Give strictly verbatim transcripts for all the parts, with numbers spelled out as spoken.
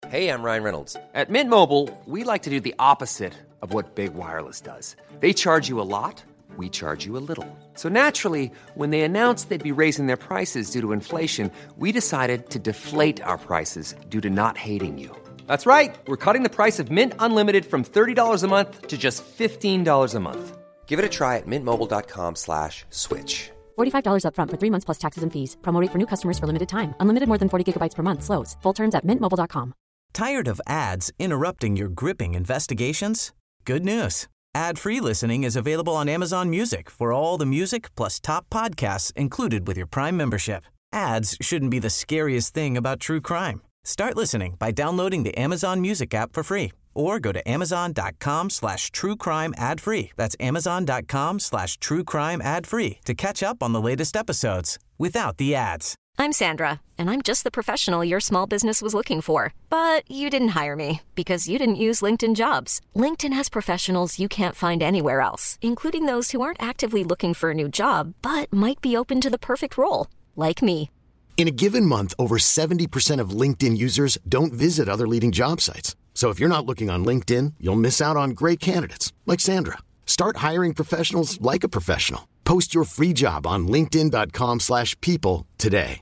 Hey, I'm Ryan Reynolds. At Mint Mobile, we like to do the opposite of what Big Wireless does. They charge you a lot, we charge you a little. So naturally, when they announced they'd be raising their prices due to inflation, we decided to deflate our prices due to not hating you. That's right. We're cutting the price of Mint Unlimited from thirty dollars a month to just fifteen dollars a month. Give it a try at mintmobile.com slash switch. forty-five dollars up front for three months plus taxes and fees. Promo rate for new customers for limited time. Unlimited more than forty gigabytes per month. Slows full terms at mint mobile dot com. Tired of ads interrupting your gripping investigations? Good news. Ad-free listening is available on Amazon Music for all the music plus top podcasts included with your Prime membership. Ads shouldn't be the scariest thing about true crime. Start listening by downloading the Amazon Music app for free or go to amazon.com slash true crime ad free. That's amazon.com slash true crime ad free to catch up on the latest episodes without the ads. I'm Sandra, and I'm just the professional your small business was looking for. But you didn't hire me because you didn't use LinkedIn Jobs. LinkedIn has professionals you can't find anywhere else, including those who aren't actively looking for a new job, but might be open to the perfect role, like me. In a given month, over seventy percent of LinkedIn users don't visit other leading job sites. So if you're not looking on LinkedIn, you'll miss out on great candidates like Sandra. Start hiring professionals like a professional. Post your free job on linkedin.com slash people today.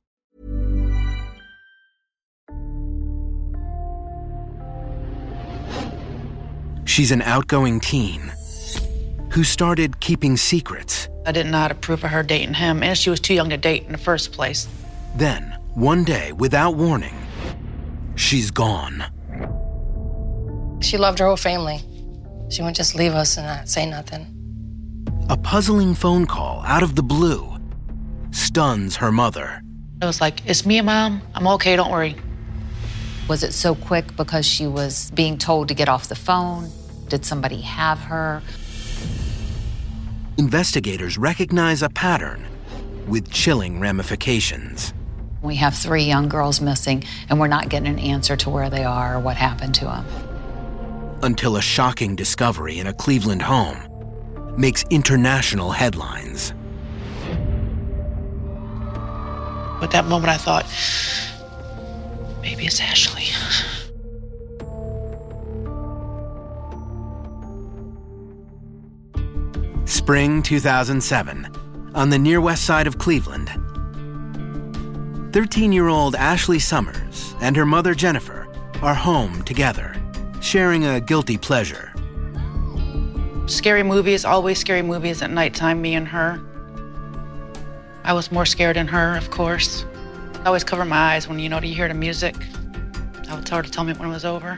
She's an outgoing teen who started keeping secrets. I didn't know how to approve of her dating him, and she was too young to date in the first place. Then, one day, without warning, she's gone. She loved her whole family. She wouldn't just leave us and not say nothing. A puzzling phone call out of the blue stuns her mother. It was like, it's me and Mom. I'm okay, don't worry. Was it so quick because she was being told to get off the phone? Did somebody have her? Investigators recognize a pattern with chilling ramifications. We have three young girls missing, and we're not getting an answer to where they are or what happened to them. Until a shocking discovery in a Cleveland home makes international headlines. At that moment, I thought, maybe it's Ashley. Spring two thousand seven, on the near west side of Cleveland. thirteen-year-old Ashley Summers and her mother Jennifer are home together, sharing a guilty pleasure. Scary movies, always scary movies at nighttime, me and her. I was more scared than her, of course. I always cover my eyes when, you know, you hear the music. I would tell her to tell me when it was over.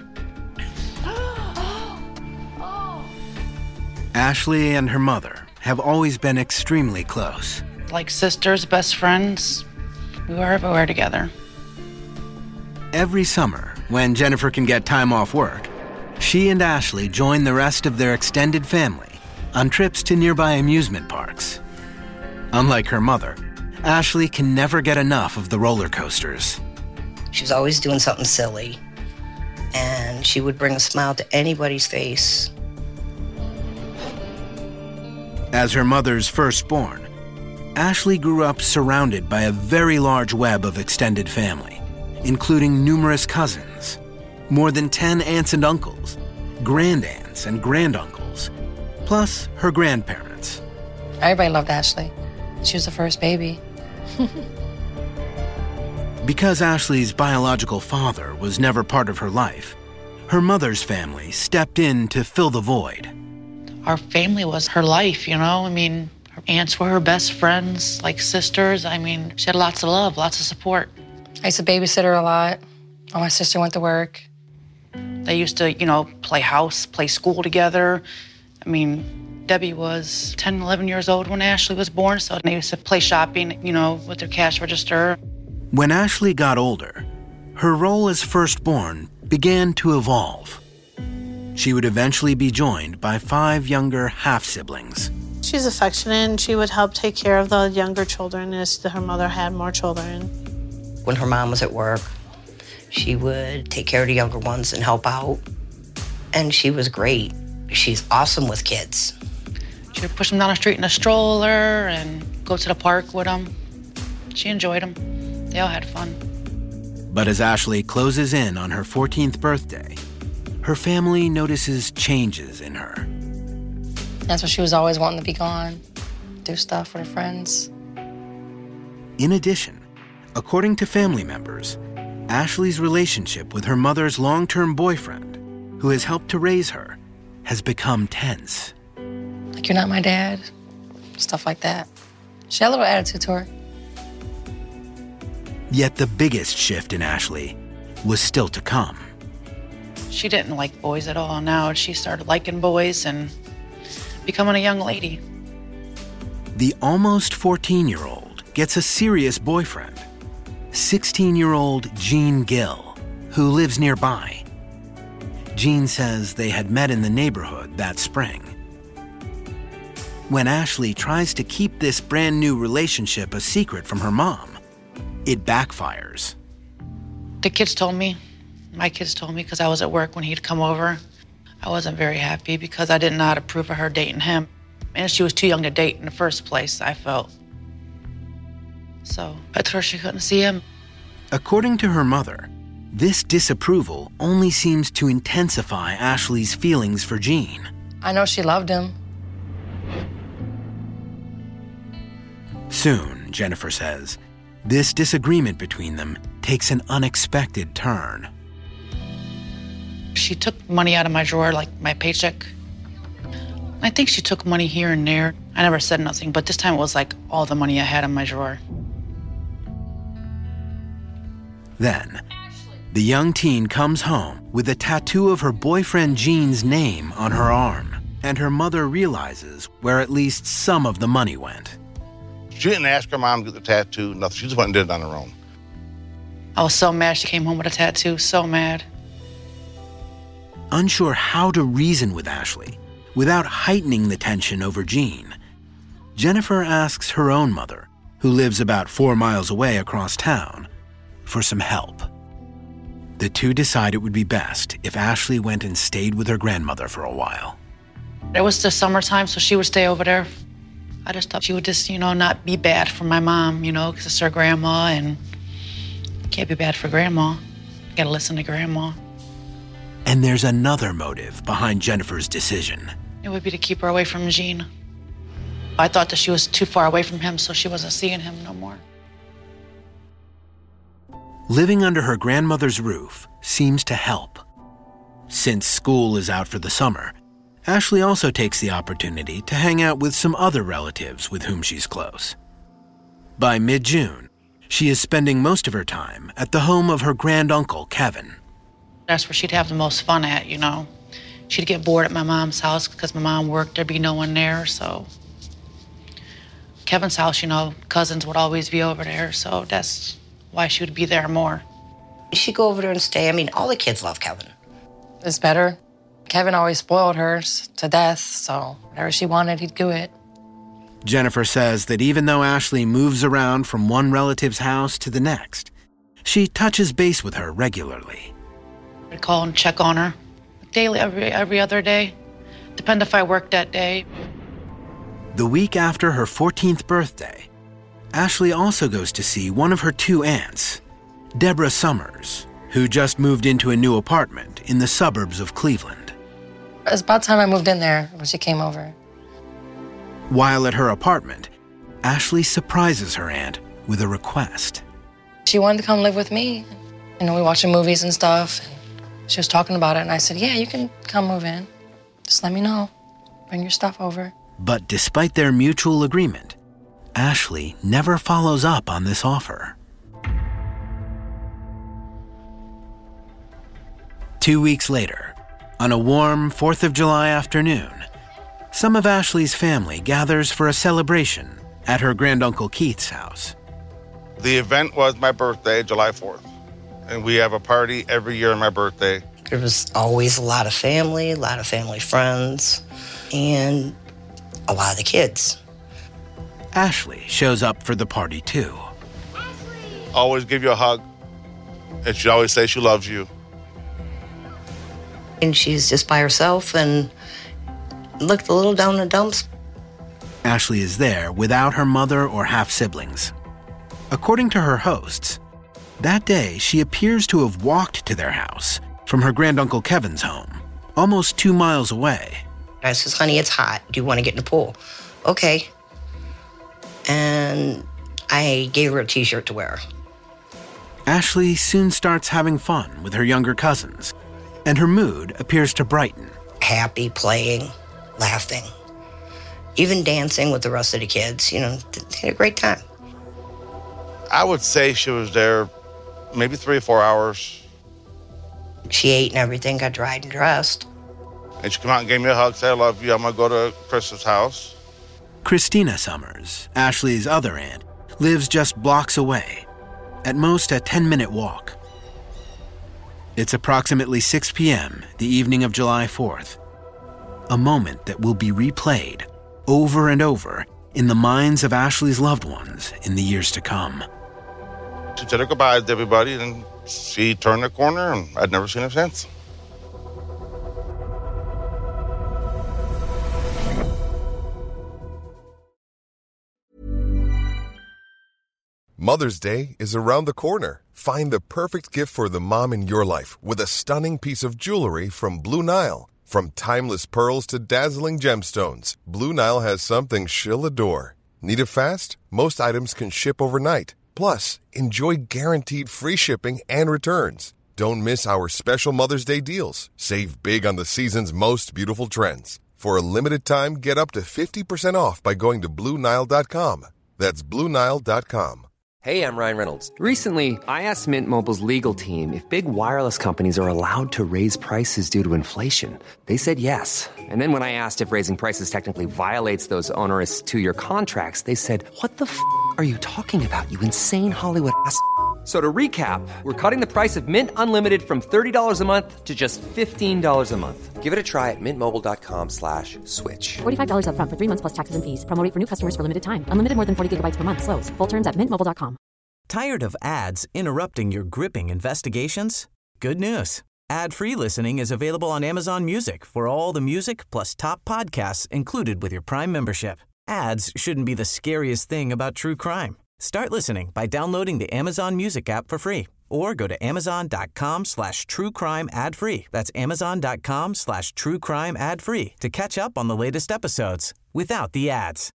Ashley and her mother have always been extremely close. Like sisters, best friends. We were everywhere together. Every summer, when Jennifer can get time off work, she and Ashley join the rest of their extended family on trips to nearby amusement parks. Unlike her mother, Ashley can never get enough of the roller coasters. She was always doing something silly, and she would bring a smile to anybody's face. As her mother's firstborn, Ashley grew up surrounded by a very large web of extended family, including numerous cousins, more than ten aunts and uncles, grandaunts and granduncles, plus her grandparents. Everybody loved Ashley. She was the first baby. Because Ashley's biological father was never part of her life, her mother's family stepped in to fill the void. Our family was her life, you know? I mean, her aunts were her best friends, like sisters. I mean, she had lots of love, lots of support. I used to babysit her a lot while my sister went to work. They used to, you know, play house, play school together. I mean, Debbie was ten, eleven years old when Ashley was born, so they used to play shopping, you know, with their cash register. When Ashley got older, her role as firstborn began to evolve. She would eventually be joined by five younger half-siblings. She's affectionate, and she would help take care of the younger children as her mother had more children. When her mom was at work, she would take care of the younger ones and help out. And she was great. She's awesome with kids. She would push them down the street in a stroller and go to the park with them. She enjoyed them. They all had fun. But as Ashley closes in on her fourteenth birthday, her family notices changes in her. That's why she was always wanting to be gone, do stuff with her friends. In addition, according to family members, Ashley's relationship with her mother's long-term boyfriend, who has helped to raise her, has become tense. Like, you're not my dad, stuff like that. She had a little attitude to her. Yet the biggest shift in Ashley was still to come. She didn't like boys at all. Now she started liking boys and becoming a young lady. The almost fourteen-year-old gets a serious boyfriend, sixteen-year-old Gene Gill, who lives nearby. Gene says they had met in the neighborhood that spring. When Ashley tries to keep this brand new relationship a secret from her mom, it backfires. The kids told me, my kids told me, because I was at work when he'd come over. I wasn't very happy because I did not approve of her dating him. And she was too young to date in the first place, I felt. So I told her she couldn't see him. According to her mother, this disapproval only seems to intensify Ashley's feelings for Gene. I know she loved him. Soon, Jennifer says, this disagreement between them takes an unexpected turn. She took money out of my drawer, like my paycheck. I think she took money here and there. I never said nothing, but this time it was like all the money I had in my drawer. Then, the young teen comes home with a tattoo of her boyfriend Gene's name on her arm, and her mother realizes where at least some of the money went. She didn't ask her mom to get the tattoo, nothing. She just went and did it on her own. I was so mad she came home with a tattoo, so mad. Unsure how to reason with Ashley without heightening the tension over Gene, Jennifer asks her own mother, who lives about four miles away across town, for some help. The two decide it would be best if Ashley went and stayed with her grandmother for a while. It was the summertime, so she would stay over there. I just thought she would just, you know, not be bad for my mom, you know, because it's her grandma, and can't be bad for grandma. Gotta listen to grandma. And there's another motive behind Jennifer's decision. It would be to keep her away from Gene. I thought that she was too far away from him, so she wasn't seeing him no more. Living under her grandmother's roof seems to help. Since school is out for the summer, Ashley also takes the opportunity to hang out with some other relatives with whom she's close. By mid-June, she is spending most of her time at the home of her granduncle, Kevin. That's where she'd have the most fun at, you know. She'd get bored at my mom's house because my mom worked, there'd be no one there, so. Kevin's house, you know, cousins would always be over there, so that's why she would be there more. She'd go over there and stay. I mean, all the kids love Kevin. It's better. Kevin always spoiled her to death, so whatever she wanted, he'd do it. Jennifer says that even though Ashley moves around from one relative's house to the next, she touches base with her regularly. I'd call and check on her daily, every, every other day. Depend if I worked that day. The week after her fourteenth birthday, Ashley also goes to see one of her two aunts, Deborah Summers, who just moved into a new apartment in the suburbs of Cleveland. It was about time I moved in there when she came over. While at her apartment, Ashley surprises her aunt with a request. She wanted to come live with me. You know, we watching movies and stuff. And she was talking about it, and I said, yeah, you can come move in. Just let me know. Bring your stuff over. But despite their mutual agreement, Ashley never follows up on this offer. Two weeks later, on a warm fourth of July afternoon, some of Ashley's family gathers for a celebration at her granduncle Keith's house. The event was my birthday, July fourth, and we have a party every year on my birthday. There was always a lot of family, a lot of family friends, and a lot of the kids. Ashley shows up for the party too. Always give you a hug, and she'd always say she loves you. And she's just by herself and looked a little down in the dumps. Ashley is there without her mother or half-siblings. According to her hosts, That day, she appears to have walked to their house from her granduncle Kevin's home, almost two miles away. I says, honey, it's hot. Do you want to get in the pool? Okay. And I gave her a t-shirt to wear. Ashley soon starts having fun with her younger cousins, and her mood appears to brighten. Happy, playing, laughing, even dancing with the rest of the kids. You know, they had a great time. I would say she was there maybe three or four hours. She ate and everything, got dried and dressed. And she came out and gave me a hug, said, I love you, I'm going to go to Chris's house. Christina Summers, Ashley's other aunt, lives just blocks away, at most a ten-minute walk. It's approximately six p.m. the evening of July fourth, a moment that will be replayed over and over in the minds of Ashley's loved ones in the years to come. She said her goodbyes to everybody, and she turned the corner, and I'd never seen her since. Mother's Day is around the corner. Find the perfect gift for the mom in your life with a stunning piece of jewelry from Blue Nile. From timeless pearls to dazzling gemstones, Blue Nile has something she'll adore. Need it fast? Most items can ship overnight. Plus, enjoy guaranteed free shipping and returns. Don't miss our special Mother's Day deals. Save big on the season's most beautiful trends. For a limited time, get up to fifty percent off by going to Blue Nile dot com. That's Blue Nile dot com. Hey, I'm Ryan Reynolds. Recently, I asked Mint Mobile's legal team if big wireless companies are allowed to raise prices due to inflation. They said yes. And then when I asked if raising prices technically violates those onerous two-year contracts, they said, what the f*** are you talking about, you insane Hollywood ass f- So to recap, we're cutting the price of Mint Unlimited from thirty dollars a month to just fifteen dollars a month. Give it a try at mintmobile.com slash switch. forty-five dollars up front for three months plus taxes and fees. Promo rate for new customers for limited time. Unlimited more than forty gigabytes per month. Slows full terms at mint mobile dot com. Tired of ads interrupting your gripping investigations? Good news. Ad-free listening is available on Amazon Music for all the music plus top podcasts included with your Prime membership. Ads shouldn't be the scariest thing about true crime. Start listening by downloading the Amazon Music app for free or go to amazon.com slash true crime ad free. That's amazon.com slash true crime ad free to catch up on the latest episodes without the ads.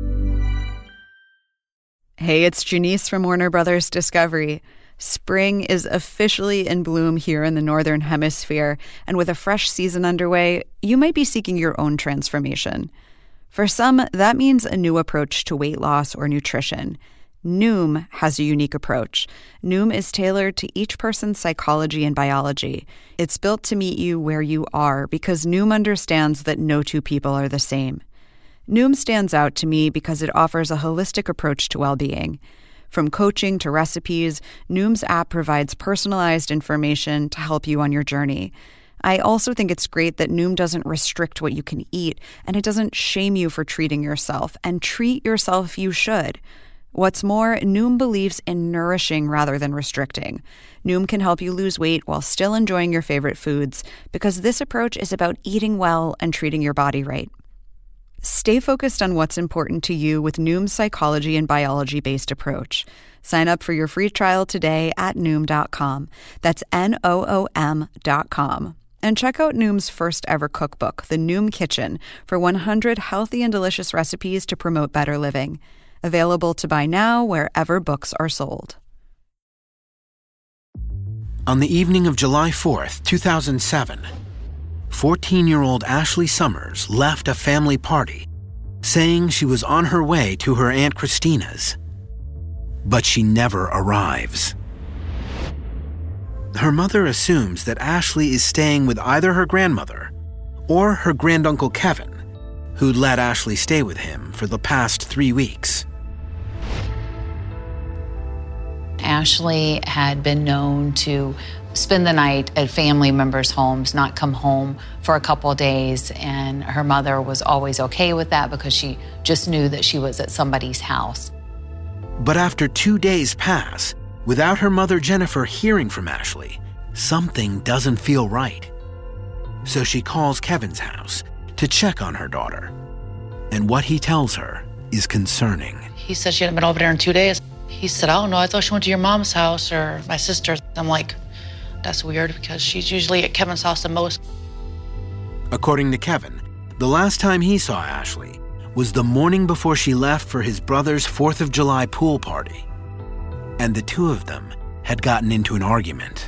Hey, it's Janice from Warner Brothers Discovery. Spring is officially in bloom here in the Northern Hemisphere, and with a fresh season underway, you might be seeking your own transformation. For some, that means a new approach to weight loss or nutrition. Noom has a unique approach. Noom is tailored to each person's psychology and biology. It's built to meet you where you are because Noom understands that no two people are the same. Noom stands out to me because it offers a holistic approach to well-being. From coaching to recipes, Noom's app provides personalized information to help you on your journey. I also think it's great that Noom doesn't restrict what you can eat, and it doesn't shame you for treating yourself, and treat yourself you should. What's more, Noom believes in nourishing rather than restricting. Noom can help you lose weight while still enjoying your favorite foods, because this approach is about eating well and treating your body right. Stay focused on what's important to you with Noom's psychology and biology-based approach. Sign up for your free trial today at Noom dot com. That's N O O M dot com. And check out Noom's first ever cookbook, The Noom Kitchen, for one hundred healthy and delicious recipes to promote better living. Available to buy now wherever books are sold. On the evening of July fourth, two thousand seven, fourteen-year-old Ashley Summers left a family party, saying she was on her way to her Aunt Christina's. But she never arrives. Her mother assumes that Ashley is staying with either her grandmother or her granduncle Kevin, who'd let Ashley stay with him for the past three weeks. Ashley had been known to spend the night at family members' homes, not come home for a couple of days, and her mother was always okay with that because she just knew that she was at somebody's house. But after two days pass, without her mother Jennifer hearing from Ashley, something doesn't feel right. So she calls Kevin's house to check on her daughter. And what he tells her is concerning. He said she hadn't been over there in two days. He said, I don't know, I thought she went to your mom's house or my sister's. I'm like, that's weird because she's usually at Kevin's house the most. According to Kevin, the last time he saw Ashley was the morning before she left for his brother's fourth of July pool party. And the two of them had gotten into an argument.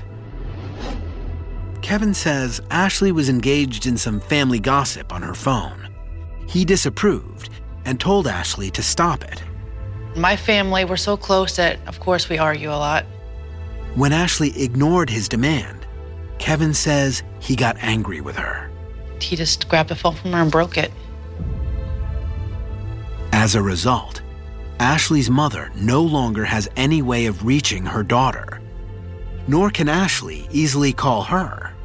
Kevin says Ashley was engaged in some family gossip on her phone. He disapproved and told Ashley to stop it. My family, we're so close that, of course, we argue a lot. When Ashley ignored his demand, Kevin says he got angry with her. He just grabbed the phone from her and broke it. As a result, Ashley's mother no longer has any way of reaching her daughter, nor can Ashley easily call her.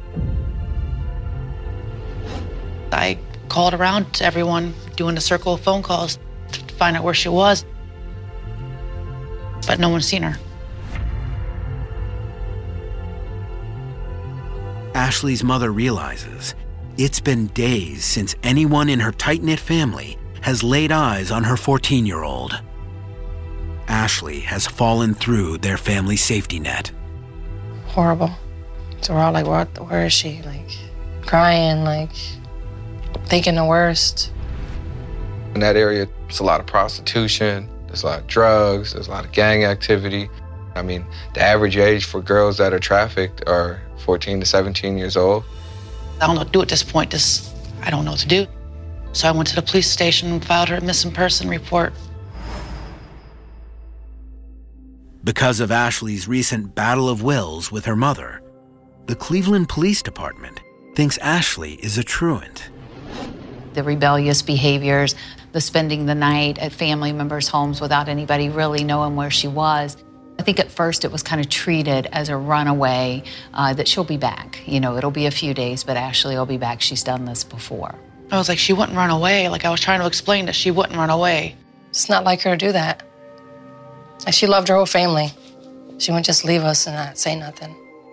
I called around to everyone, doing a circle of phone calls to find out where she was, but no one's seen her. Ashley's mother realizes it's been days since anyone in her tight-knit family has laid eyes on her fourteen-year-old. Ashley has fallen through their family safety net. Horrible. So we're all like, where, where is she? Like, crying, like, thinking the worst. In that area, there's a lot of prostitution, there's a lot of drugs, there's a lot of gang activity. I mean, the average age for girls that are trafficked are fourteen to seventeen years old. I don't know what to do at this point. Just, I don't know what to do. So I went to the police station and filed her missing person report. Because of Ashley's recent battle of wills with her mother, the Cleveland Police Department thinks Ashley is a truant. The rebellious behaviors, the spending the night at family members' homes without anybody really knowing where she was. I think at first it was kind of treated as a runaway, uh, that she'll be back. You know, it'll be a few days, but Ashley will be back. She's done this before. I was like, she wouldn't run away. Like, I was trying to explain that she wouldn't run away. It's not like her to do that. Like, she loved her whole family. She wouldn't just leave us and not say nothing.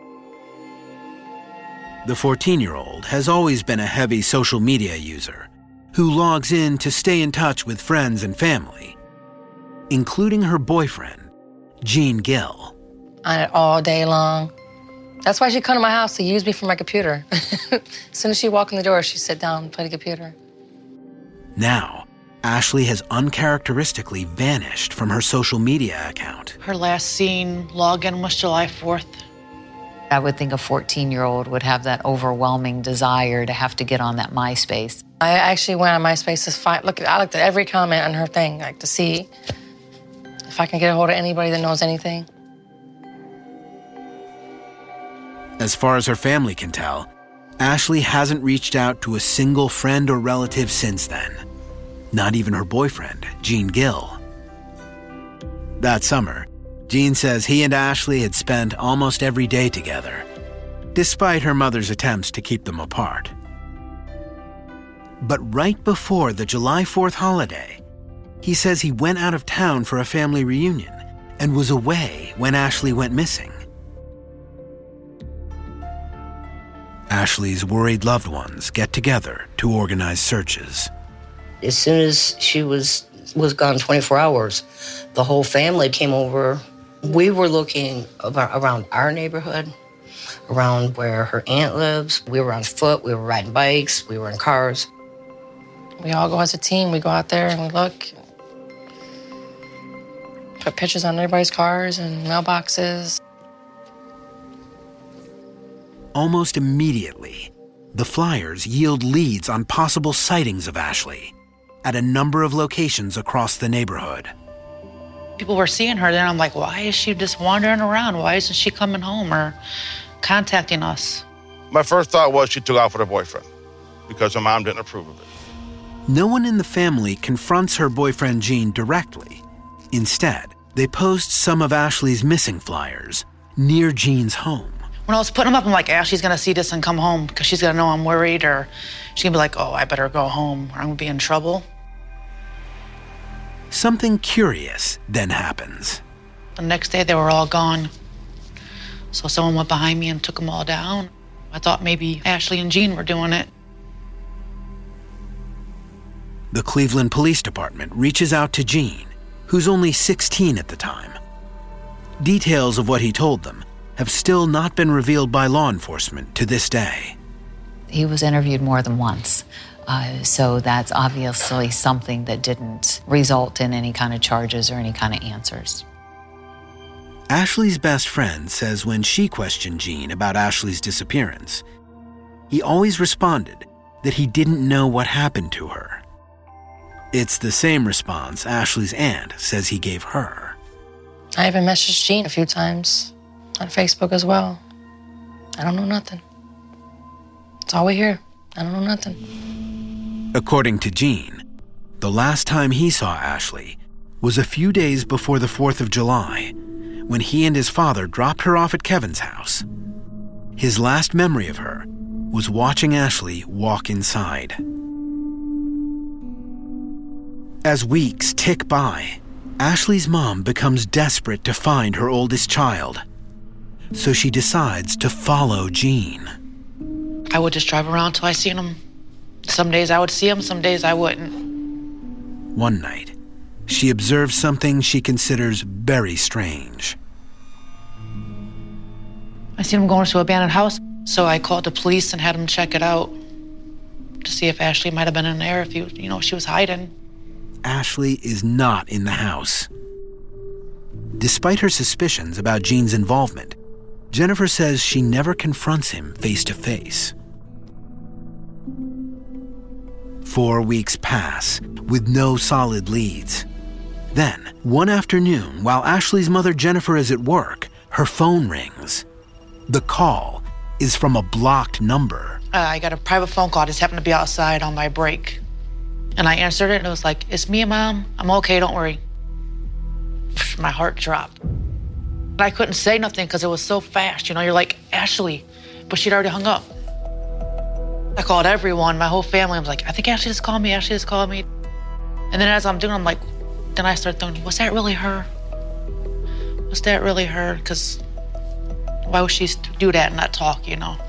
The fourteen-year-old has always been a heavy social media user who logs in to stay in touch with friends and family, including her boyfriend, Gene Gill. On it all day long. That's why she'd come to my house to use me for my computer. As soon as she walked in the door, she'd sit down and play the computer. Now, Ashley has uncharacteristically vanished from her social media account. Her last seen login was July fourth. I would think a fourteen-year-old would have that overwhelming desire to have to get on that MySpace. I actually went on MySpace to find, look, I looked at every comment on her thing, like to see if I can get a hold of anybody that knows anything. As far as her family can tell, Ashley hasn't reached out to a single friend or relative since then. Not even her boyfriend, Gene Gill. That summer, Gene says he and Ashley had spent almost every day together, despite her mother's attempts to keep them apart. But right before the July fourth holiday, he says he went out of town for a family reunion and was away when Ashley went missing. Ashley's worried loved ones get together to organize searches. As soon as she was was gone twenty-four hours, the whole family came over. We were looking around our neighborhood, around where her aunt lives. We were on foot, we were riding bikes, we were in cars. We all go as a team. We go out there and we look. Put pictures on everybody's cars and mailboxes. Almost immediately, the flyers yield leads on possible sightings of Ashley at a number of locations across the neighborhood. People were seeing her, then I'm like, why is she just wandering around? Why isn't she coming home or contacting us? My first thought was she took off with her boyfriend because her mom didn't approve of it. No one in the family confronts her boyfriend Gene directly. Instead, they post some of Ashley's missing flyers near Gene's home. When I was putting them up, I'm like, Ashley's gonna see this and come home because she's gonna know I'm worried, or she's gonna be like, oh, I better go home or I'm gonna be in trouble. Something curious then happens. The next day, they were all gone. So someone went behind me and took them all down. I thought maybe Ashley and Gene were doing it. The Cleveland Police Department reaches out to Gene, who's only sixteen at the time, Details of what he told them have still not been revealed by law enforcement to this day. He was interviewed more than once, uh, so that's obviously something that didn't result in any kind of charges or any kind of answers. Ashley's best friend says when she questioned Gene about Ashley's disappearance, he always responded that he didn't know what happened to her. It's the same response Ashley's aunt says he gave her. I even messaged Gene a few times on Facebook as well. I don't know nothing. That's all we hear. I don't know nothing. According to Gene, the last time he saw Ashley was a few days before the fourth of July, when he and his father dropped her off at Kevin's house. His last memory of her was watching Ashley walk inside. As weeks tick by, Ashley's mom becomes desperate to find her oldest child, so she decides to follow Gene. I would just drive around till I seen him. Some days I would see him, some days I wouldn't. One night, she observes something she considers very strange. I seen him going to an abandoned house, so I called the police and had them check it out to see if Ashley might have been in there, if he, you know, she was hiding. Ashley is not in the house. Despite her suspicions about Gene's involvement, Jennifer says she never confronts him face to face. Four weeks pass with no solid leads. Then, one afternoon, while Ashley's mother Jennifer is at work, her phone rings. The call is from a blocked number. Uh, I got a private phone call. I just happened to be outside on my break. And I answered it, and it was like, "It's me, Mom. I'm okay, don't worry." My heart dropped. I couldn't say nothing because it was so fast. You know, you're like, "Ashley," but she'd already hung up. I called everyone, my whole family. I was like, "I think Ashley just called me. Ashley just called me." And then as I'm doing, I'm like, then I started thinking, was that really her? Was that really her? Because why would she do that and not talk, you know?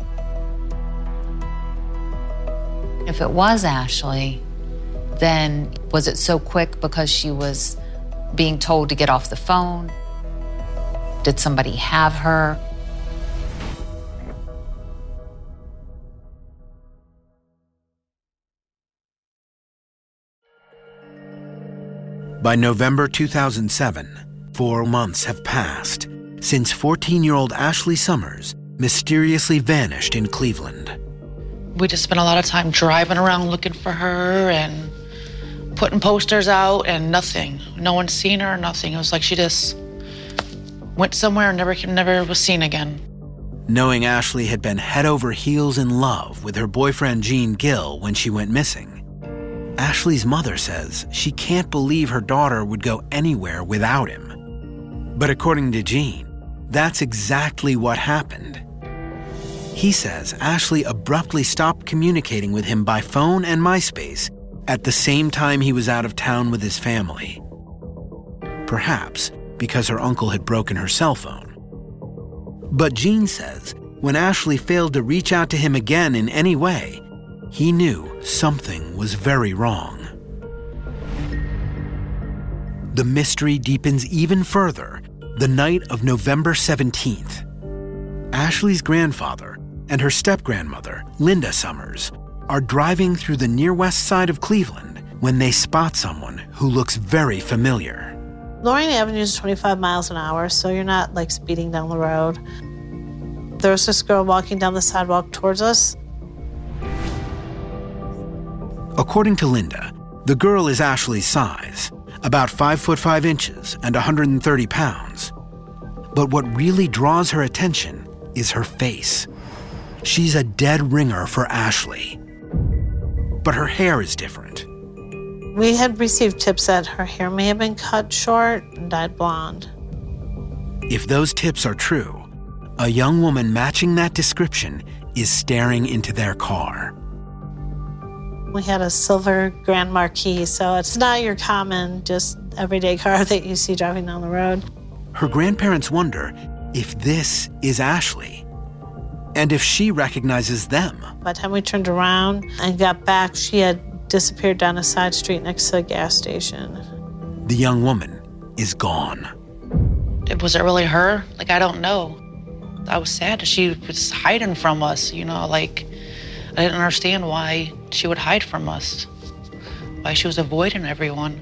If it was Ashley, then was it so quick because she was being told to get off the phone? Did somebody have her? By November two thousand seven, four months have passed since fourteen-year-old Ashley Summers mysteriously vanished in Cleveland. We just spent a lot of time driving around looking for her and putting posters out and nothing. No one's seen her, nothing. It was like she just went somewhere and never, never was seen again. Knowing Ashley had been head over heels in love with her boyfriend Gene Gill when she went missing, Ashley's mother says she can't believe her daughter would go anywhere without him. But according to Gene, that's exactly what happened. He says Ashley abruptly stopped communicating with him by phone and MySpace at the same time he was out of town with his family. Perhaps because her uncle had broken her cell phone. But Gene says when Ashley failed to reach out to him again in any way, he knew something was very wrong. The mystery deepens even further the night of November seventeenth. Ashley's grandfather and her step-grandmother, Linda Summers, are driving through the near west side of Cleveland when they spot someone who looks very familiar. Loring Avenue is twenty-five miles an hour, so you're not like speeding down the road. There was this girl walking down the sidewalk towards us. According to Linda, the girl is Ashley's size, about five foot five inches and one hundred thirty pounds. But what really draws her attention is her face. She's a dead ringer for Ashley. But her hair is different. We had received tips that her hair may have been cut short and dyed blonde. If those tips are true, a young woman matching that description is staring into their car. We had a silver Grand Marquis, so it's not your common, just everyday car that you see driving down the road. Her grandparents wonder if this is Ashley, and if she recognizes them. By the time we turned around and got back, she had disappeared down a side street next to a gas station. The young woman is gone. Was it really her? Like, I don't know. I was sad that she was hiding from us, you know, like, I didn't understand why she would hide from us, why she was avoiding everyone.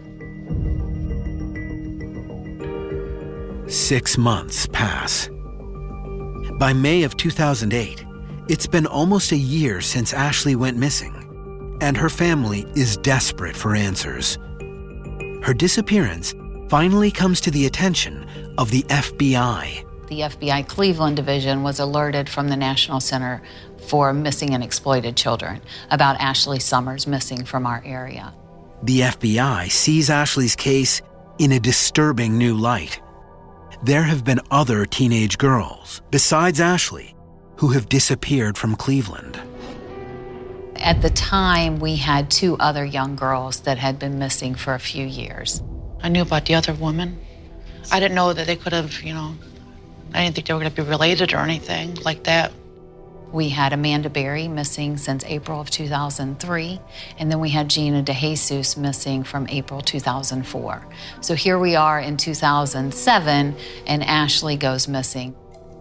Six months pass. By May of two thousand eight, it's been almost a year since Ashley went missing, and her family is desperate for answers. Her disappearance finally comes to the attention of the F B I. The F B I Cleveland Division was alerted from the National Center for Missing and Exploited Children about Ashley Summers missing from our area. The F B I sees Ashley's case in a disturbing new light. There have been other teenage girls, besides Ashley, who have disappeared from Cleveland. At the time, we had two other young girls that had been missing for a few years. I knew about the other woman. I didn't know that they could have, you know, I didn't think they were going to be related or anything like that. We had Amanda Berry missing since April of two thousand three, and then we had Gina DeJesus missing from April two thousand four. So here we are in two thousand seven, and Ashley goes missing.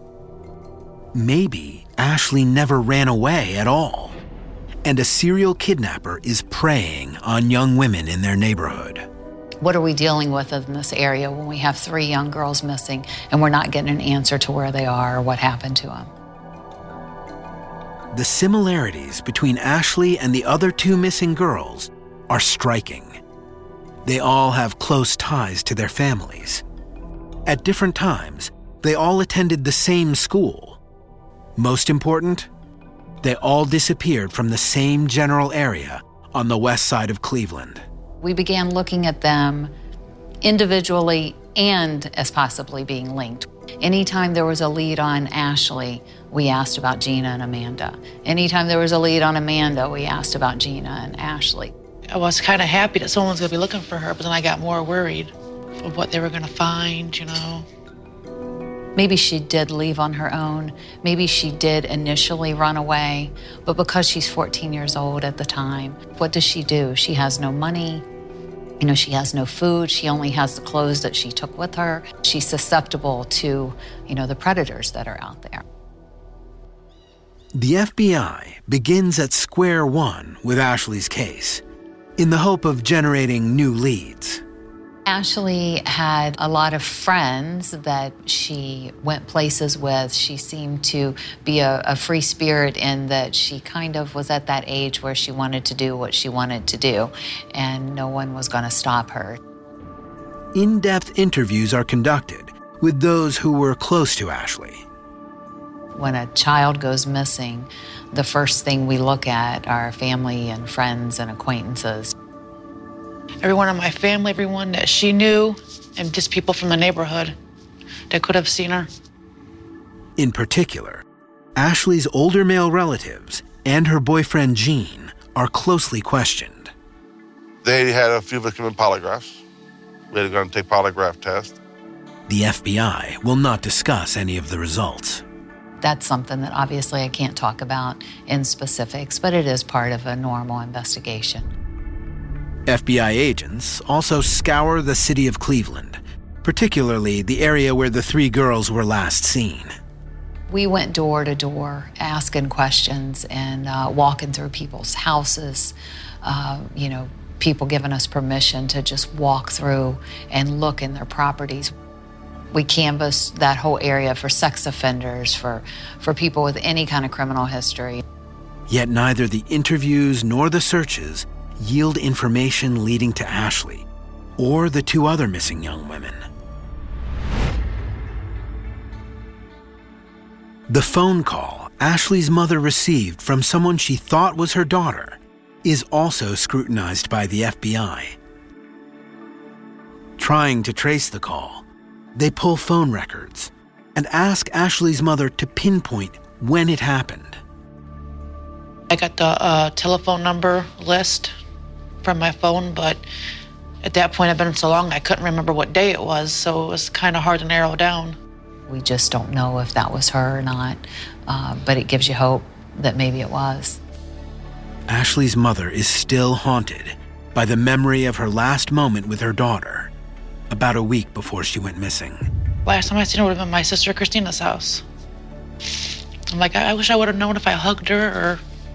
Maybe Ashley never ran away at all, and a serial kidnapper is preying on young women in their neighborhood. What are we dealing with in this area when we have three young girls missing and we're not getting an answer to where they are or what happened to them? The similarities between Ashley and the other two missing girls are striking. They all have close ties to their families. At different times, they all attended the same school. Most important, they all disappeared from the same general area on the west side of Cleveland. We began looking at them individually and as possibly being linked. Anytime there was a lead on Ashley, we asked about Gina and Amanda. Anytime there was a lead on Amanda, we asked about Gina and Ashley. I was kind of happy that someone was going to be looking for her, but then I got more worried of what they were going to find, you know. Maybe she did leave on her own. Maybe she did initially run away, but because she's fourteen years old at the time, what does she do? She has no money. You know, she has no food. She only has the clothes that she took with her. She's susceptible to, you know, the predators that are out there. The F B I begins at square one with Ashley's case, in the hope of generating new leads. Ashley had a lot of friends that she went places with. She seemed to be a, a free spirit in that she kind of was at that age where she wanted to do what she wanted to do, and no one was going to stop her. In-depth interviews are conducted with those who were close to Ashley. When a child goes missing, the first thing we look at are family and friends and acquaintances. Everyone in my family, everyone that she knew, and just people from the neighborhood that could have seen her. In particular, Ashley's older male relatives and her boyfriend Gene are closely questioned. They had a few of us come in polygraphs. We had to go and take polygraph tests. The F B I will not discuss any of the results. That's something that obviously I can't talk about in specifics, but it is part of a normal investigation. F B I agents also scour the city of Cleveland, particularly the area where the three girls were last seen. We went door to door, asking questions and uh, walking through people's houses, uh, you know, people giving us permission to just walk through and look in their properties. We canvassed that whole area for sex offenders, for, for people with any kind of criminal history. Yet neither the interviews nor the searches yield information leading to Ashley or the two other missing young women. The phone call Ashley's mother received from someone she thought was her daughter is also scrutinized by the F B I. Trying to trace the call, they pull phone records and ask Ashley's mother to pinpoint when it happened. I got the uh, telephone number list from my phone, but at that point, I've been so long, I couldn't remember what day it was, so it was kind of hard to narrow down. We just don't know if that was her or not, uh, but it gives you hope that maybe it was. Ashley's mother is still haunted by the memory of her last moment with her daughter, about a week before she went missing. Last time I seen her would have been my sister Christina's house. I'm like, I, I wish I would have known if I hugged her or...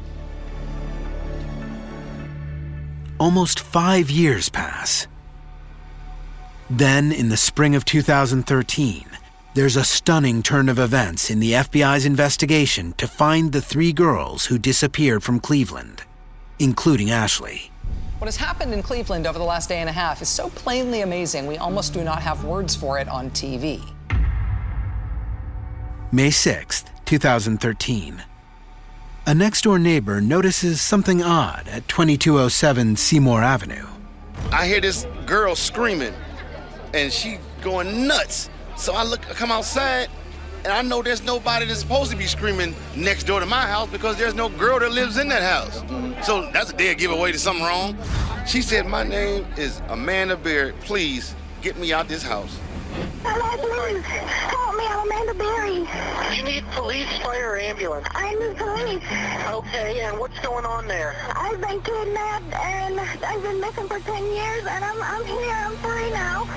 Almost five years pass. Then, in the spring of two thousand thirteen, there's a stunning turn of events in the F B I's investigation to find the three girls who disappeared from Cleveland, including Ashley. What has happened in Cleveland over the last day and a half is so plainly amazing, we almost do not have words for it on T V. May sixth, two thousand thirteen. A next-door neighbor notices something odd at twenty-two oh seven Seymour Avenue. I hear this girl screaming, and she going nuts. So I look, I come outside, and I know there's nobody that's supposed to be screaming next door to my house because there's no girl that lives in that house. So that's a dead giveaway to something wrong. She said, my name is Amanda Berry. Please get me out this house. Hello, please. Help me, I'm Amanda Berry. You need police, fire, or ambulance? I need police. Okay, and what's going on there? I've been kidnapped, and I've been missing for ten years, and I'm, I'm here, I'm free now.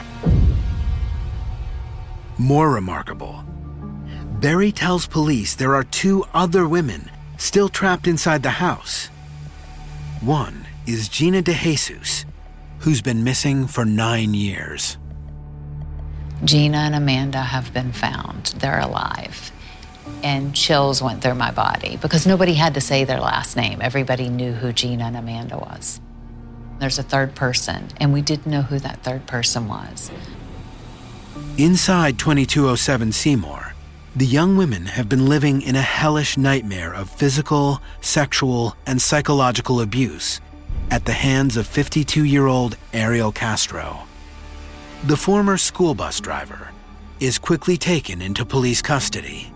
More remarkable, Berry tells police there are two other women still trapped inside the house. One is Gina DeJesus, who's been missing for nine years. Gina and Amanda have been found. They're alive. And chills went through my body because nobody had to say their last name. Everybody knew who Gina and Amanda was. There's a third person, and we didn't know who that third person was. Inside twenty-two oh seven Seymour, the young women have been living in a hellish nightmare of physical, sexual, and psychological abuse at the hands of fifty-two-year-old Ariel Castro. The former school bus driver is quickly taken into police custody.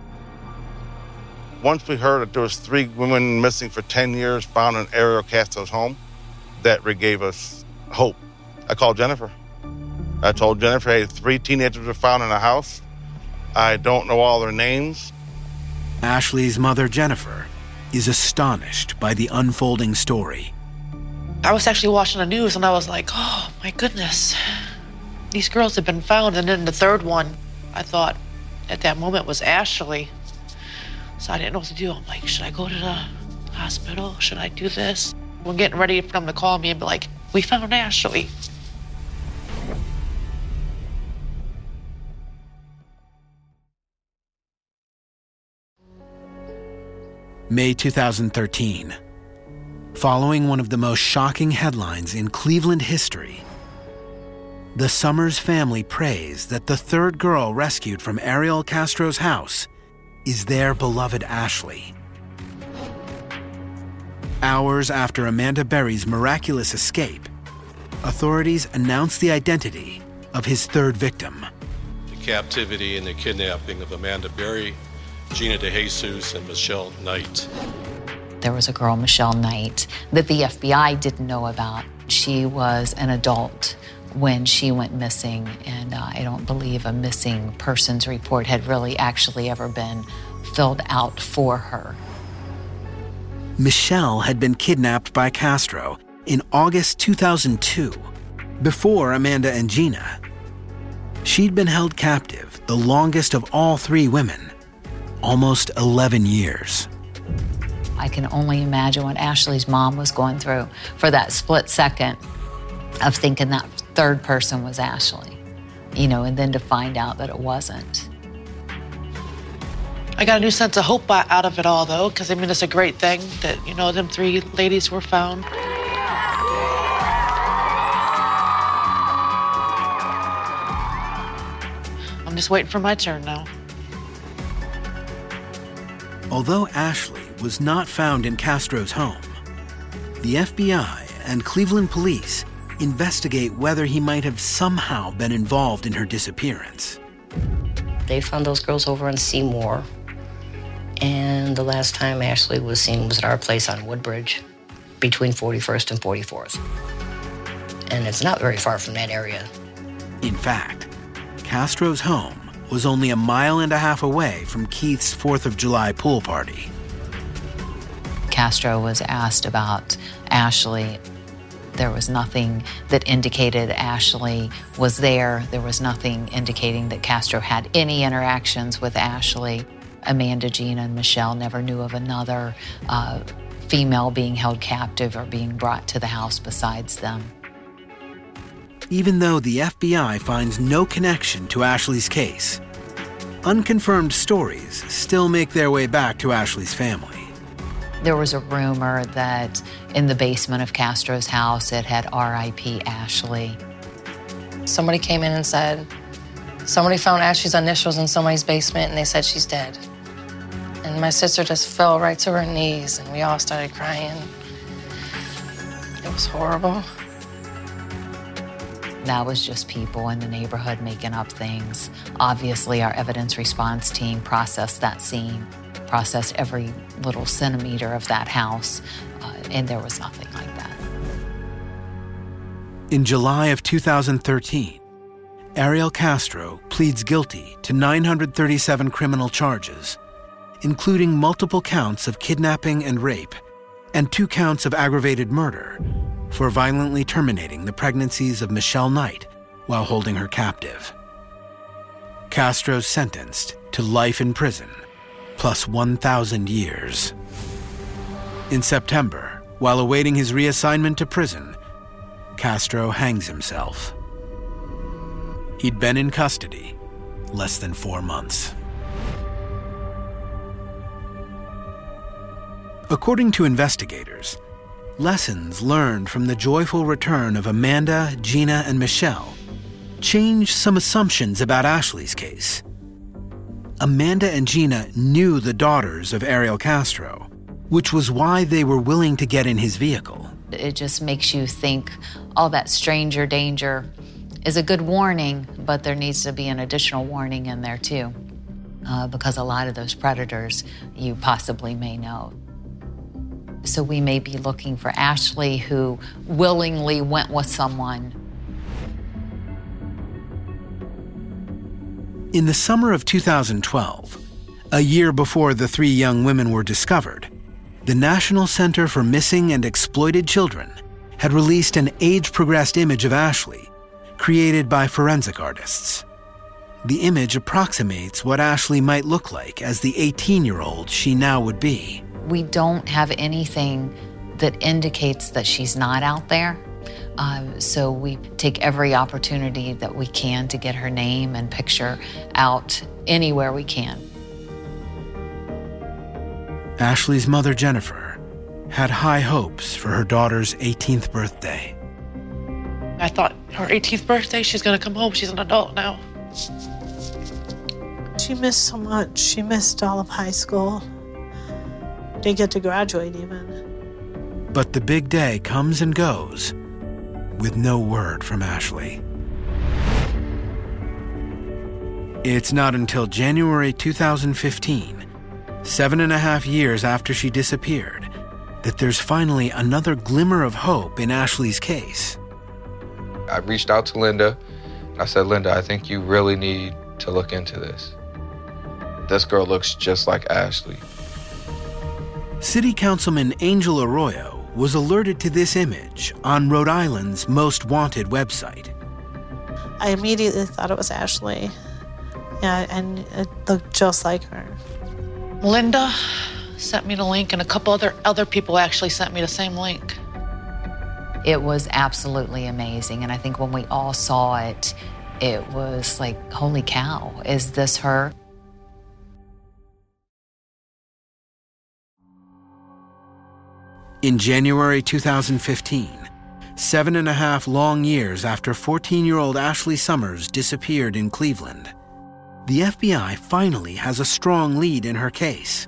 Once we heard that there was three women missing for ten years found in Ariel Castro's home, that gave us hope. I called Jennifer. I told Jennifer, hey, three teenagers were found in a house. I don't know all their names. Ashley's mother, Jennifer, is astonished by the unfolding story. I was actually watching the news, and I was like, oh, my goodness. These girls have been found, and then the third one, I thought at that moment was Ashley. So I didn't know what to do. I'm like, should I go to the hospital? Should I do this? We're getting ready for them to call me and be like, we found Ashley. May two thousand thirteen. Following one of the most shocking headlines in Cleveland history, the Summers family prays that the third girl rescued from Ariel Castro's house is their beloved Ashley. Hours after Amanda Berry's miraculous escape, authorities announced the identity of his third victim. The captivity and the kidnapping of Amanda Berry, Gina DeJesus, and Michelle Knight. There was a girl, Michelle Knight, that the F B I didn't know about. She was an adult when she went missing, and uh, I don't believe a missing persons report had really actually ever been filled out for her. Michelle had been kidnapped by Castro in August two thousand two, before Amanda and Gina. She'd been held captive, the longest of all three women, almost eleven years. I can only imagine what Ashley's mom was going through for that split second of thinking that third person was Ashley, you know, and then to find out that it wasn't. I got a new sense of hope out of it all, though, because, I mean, it's a great thing that, you know, them three ladies were found. I'm just waiting for my turn now. Although Ashley was not found in Castro's home, the F B I and Cleveland police investigate whether he might have somehow been involved in her disappearance. They found those girls over in Seymour, and the last time Ashley was seen was at our place on Woodbridge, between forty-first and forty-fourth. And it's not very far from that area. In fact, Castro's home was only a mile and a half away from Keith's fourth of July pool party. Castro was asked about Ashley, There was nothing that indicated Ashley was there. There was nothing indicating that Castro had any interactions with Ashley. Amanda, Gina, and Michelle never knew of another uh, female being held captive or being brought to the house besides them. Even though the F B I finds no connection to Ashley's case, unconfirmed stories still make their way back to Ashley's family. There was a rumor that in the basement of Castro's house it had R I P Ashley. Somebody came in and said, somebody found Ashley's initials in somebody's basement and they said she's dead. And my sister just fell right to her knees and we all started crying. It was horrible. That was just people in the neighborhood making up things. Obviously, our evidence response team processed that scene, processed every little centimeter of that house, uh, and there was nothing like that. In July of two thousand thirteen, Ariel Castro pleads guilty to nine hundred thirty-seven criminal charges, including multiple counts of kidnapping and rape and two counts of aggravated murder, for violently terminating the pregnancies of Michelle Knight while holding her captive. Castro's sentenced to life in prison, plus one thousand years. In September, while awaiting his reassignment to prison, Castro hangs himself. He'd been in custody less than four months. According to investigators, lessons learned from the joyful return of Amanda, Gina, and Michelle changed some assumptions about Ashley's case. Amanda and Gina knew the daughters of Ariel Castro, which was why they were willing to get in his vehicle. It just makes you think, oh, that stranger danger is a good warning, but there needs to be an additional warning in there too, uh, because a lot of those predators you possibly may know. So we may be looking for Ashley, who willingly went with someone. In the summer of two thousand twelve, a year before the three young women were discovered, the National Center for Missing and Exploited Children had released an age-progressed image of Ashley, created by forensic artists. The image approximates what Ashley might look like as the eighteen-year-old she now would be. We don't have anything that indicates that she's not out there. Uh, so we take every opportunity that we can to get her name and picture out anywhere we can. Ashley's mother, Jennifer, had high hopes for her daughter's eighteenth birthday. I thought her eighteenth birthday, she's gonna come home. She's an adult now. She missed so much. She missed all of high school. Didn't get to graduate even. But the big day comes and goes with no word from Ashley. It's not until January two thousand fifteen, seven and a half years after she disappeared, that there's finally another glimmer of hope in Ashley's case. I reached out to Linda. I said, Linda, I think you really need to look into this. This girl looks just like Ashley. City Councilman Angel Arroyo was alerted to this image on Rhode Island's Most Wanted website. I immediately thought it was Ashley. Yeah, and it looked just like her. Linda sent me the link, and a couple other, other people actually sent me the same link. It was absolutely amazing, and I think when we all saw it, it was like, holy cow, is this her? In January two thousand fifteen, seven and a half long years after fourteen-year-old Ashley Summers disappeared in Cleveland, the F B I finally has a strong lead in her case.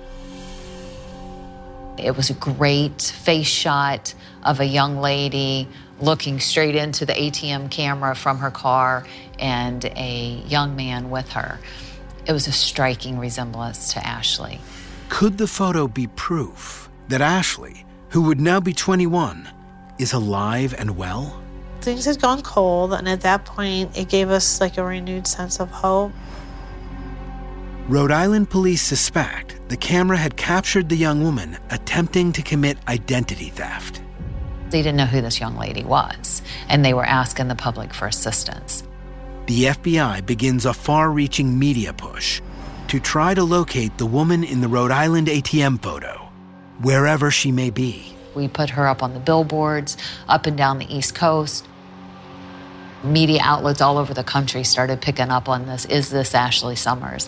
It was a great face shot of a young lady looking straight into the A T M camera from her car and a young man with her. It was a striking resemblance to Ashley. Could the photo be proof that Ashley, who would now be twenty-one, is alive and well? Things had gone cold, and at that point, it gave us like a renewed sense of hope. Rhode Island police suspect the camera had captured the young woman attempting to commit identity theft. They didn't know who this young lady was, and they were asking the public for assistance. The F B I begins a far-reaching media push to try to locate the woman in the Rhode Island A T M photo, wherever she may be. We put her up on the billboards, up and down the East Coast. Media outlets all over the country started picking up on this. Is this Ashley Summers?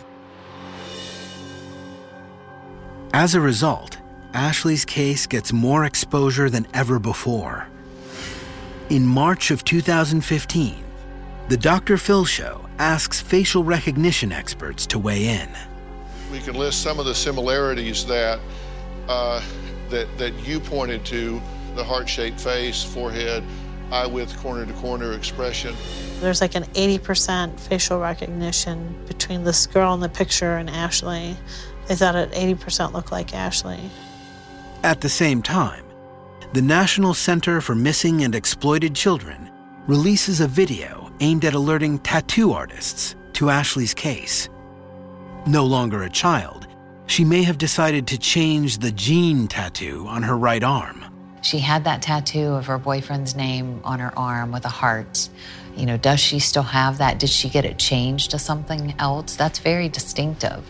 As a result, Ashley's case gets more exposure than ever before. In March of two thousand fifteen, the Doctor Phil Show asks facial recognition experts to weigh in. We can list some of the similarities that uh, that that you pointed to: the heart-shaped face, forehead, eye width, corner-to-corner expression. There's like an eighty percent facial recognition between this girl in the picture and Ashley. They thought it eighty percent looked like Ashley. At the same time, the National Center for Missing and Exploited Children releases a video aimed at alerting tattoo artists to Ashley's case. No longer a child, she may have decided to change the Jean tattoo on her right arm. She had that tattoo of her boyfriend's name on her arm with a heart. You know, does she still have that? Did she get it changed to something else? That's very distinctive.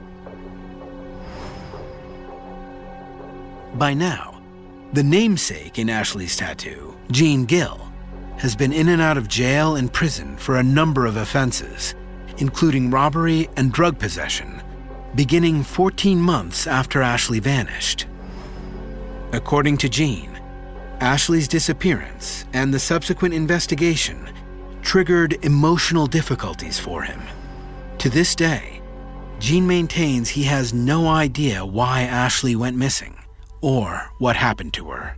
By now, the namesake in Ashley's tattoo, Jean Gill, has been in and out of jail and prison for a number of offenses, including robbery and drug possession, beginning fourteen months after Ashley vanished. According to Jean, Ashley's disappearance and the subsequent investigation triggered emotional difficulties for him. To this day, Jean maintains he has no idea why Ashley went missing or what happened to her.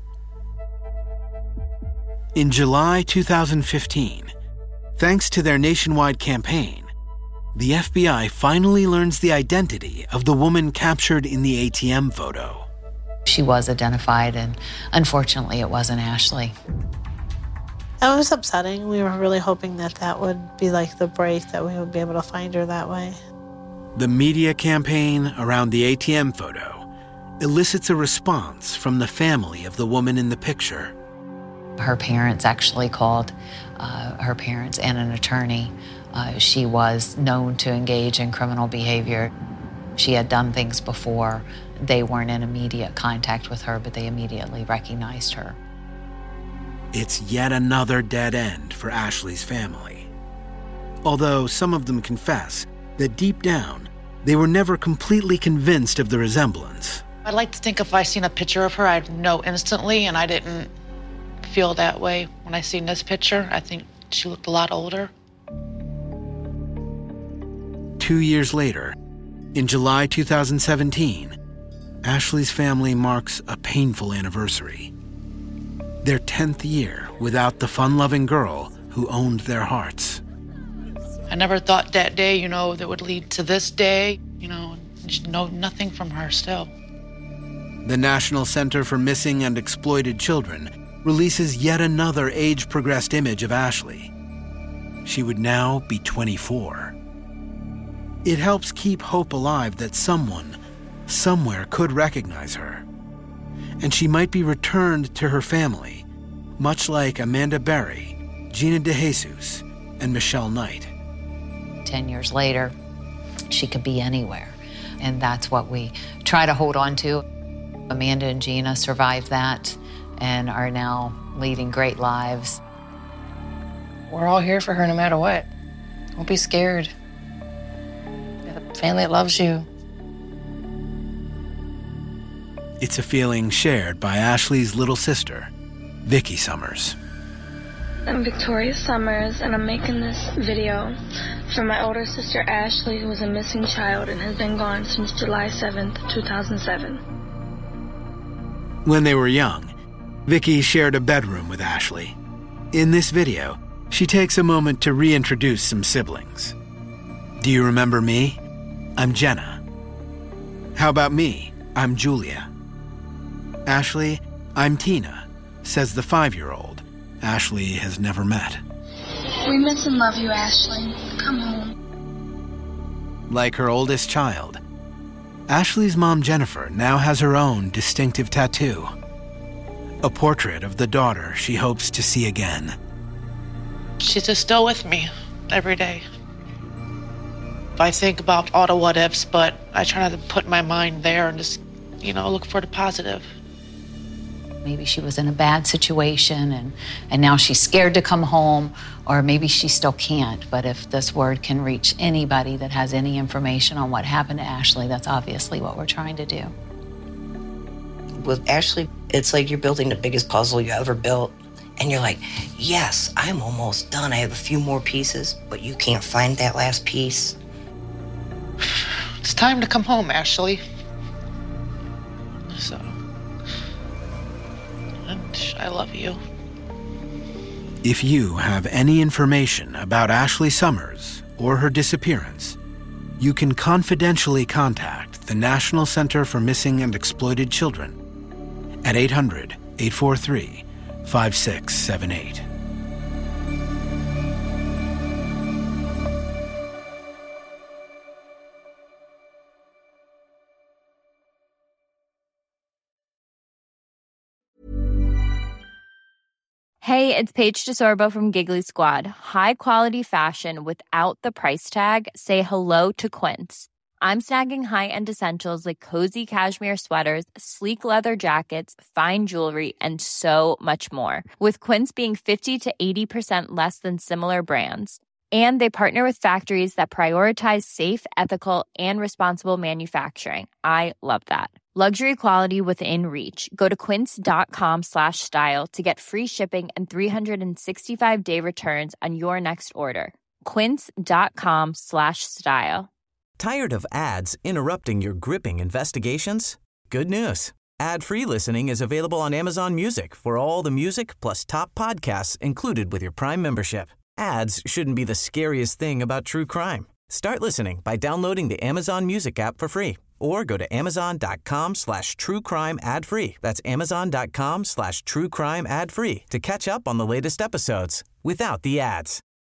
In July two thousand fifteen, thanks to their nationwide campaign, the F B I finally learns the identity of the woman captured in the A T M photo. She was identified, and unfortunately it wasn't Ashley. That was upsetting. We were really hoping that that would be like the break, that we would be able to find her that way. The media campaign around the A T M photo elicits a response from the family of the woman in the picture. Her parents actually called, uh, her parents and an attorney. Uh, she was known to engage in criminal behavior. She had done things before. They weren't in immediate contact with her, but they immediately recognized her. It's yet another dead end for Ashley's family. Although some of them confess that deep down, they were never completely convinced of the resemblance. I'd like to think if I seen a picture of her, I'd know instantly, and I didn't feel that way when I seen this picture. I think she looked a lot older. Two years later, in July two thousand seventeen, Ashley's family marks a painful anniversary. Their tenth year without the fun-loving girl who owned their hearts. I never thought that day, you know, that would lead to this day, you know, no, nothing from her still. The National Center for Missing and Exploited Children releases yet another age-progressed image of Ashley. She would now be twenty-four. It helps keep hope alive that someone, somewhere could recognize her. And she might be returned to her family, much like Amanda Berry, Gina DeJesus, and Michelle Knight. Ten years later, she could be anywhere. And that's what we try to hold on to. Amanda and Gina survived that and are now leading great lives. We're all here for her no matter what. Don't be scared. You have a family that loves you. It's a feeling shared by Ashley's little sister, Vicki Summers. I'm Victoria Summers, and I'm making this video for my older sister Ashley, who is a missing child and has been gone since July seventh, two thousand seven. When they were young, Vicki shared a bedroom with Ashley. In this video, she takes a moment to reintroduce some siblings. Do you remember me? I'm Jenna. How about me? I'm Julia. Ashley, I'm Tina, says the five-year-old Ashley has never met. We miss and love you, Ashley. Come home. Like her oldest child, Ashley's mom, Jennifer, now has her own distinctive tattoo. a portrait of the daughter she hopes to see again. She's just still with me every day. I think about all the what ifs, but I try not to put my mind there and just, you know, look for the positive. Maybe she was in a bad situation and, and now she's scared to come home, or maybe she still can't. But if this word can reach anybody that has any information on what happened to Ashley, that's obviously what we're trying to do. With Ashley, it's like you're building the biggest puzzle you ever built. And you're like, yes, I'm almost done. I have a few more pieces, but you can't find that last piece. It's time to come home, Ashley. So, and I love you. If you have any information about Ashley Summers or her disappearance, you can confidentially contact the National Center for Missing and Exploited Children at eight hundred, eight four three, five six seven eight. Hey, it's Paige DeSorbo from Giggly Squad. High quality fashion without the price tag. Say hello to Quince. I'm snagging high-end essentials like cozy cashmere sweaters, sleek leather jackets, fine jewelry, and so much more. With Quince being fifty to eighty percent less than similar brands. And they partner with factories that prioritize safe, ethical, and responsible manufacturing. I love that. Luxury quality within reach. Go to quince.com slash style to get free shipping and three sixty-five day returns on your next order. Quince.com slash style. Tired of ads interrupting your gripping investigations? Good news. Ad-free listening is available on Amazon Music for all the music plus top podcasts included with your Prime membership. Ads shouldn't be the scariest thing about true crime. Start listening by downloading the Amazon Music app for free or go to amazon.com slash true crime ad free. That's amazon.com slash true crime ad free to catch up on the latest episodes without the ads.